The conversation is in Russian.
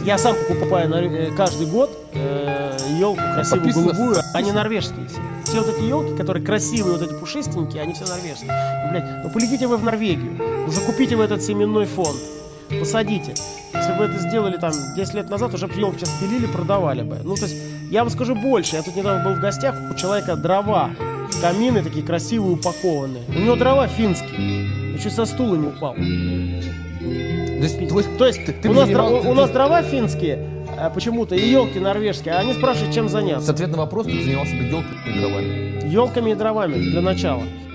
Я сам покупаю каждый год елку красивую голубую, они норвежские все. Все вот эти елки, которые красивые, вот эти пушистенькие, они все норвежские. Блядь, ну полетите вы в Норвегию, ну, закупите вы этот семенной фонд, посадите. Если бы вы это сделали там 10 лет назад, уже бы елки сейчас пилили, продавали бы. Ну, то есть, я вам скажу больше. Я тут недавно был в гостях, у человека дрова, камины такие красивые, упакованные. У него дрова финские. Я чуть со стула не упал. То есть у нас дрова финские, почему-то, и елки норвежские, а они спрашивают, чем заняться. Ответ на вопрос, ты занимался бы елками и дровами. Елками и дровами, для начала.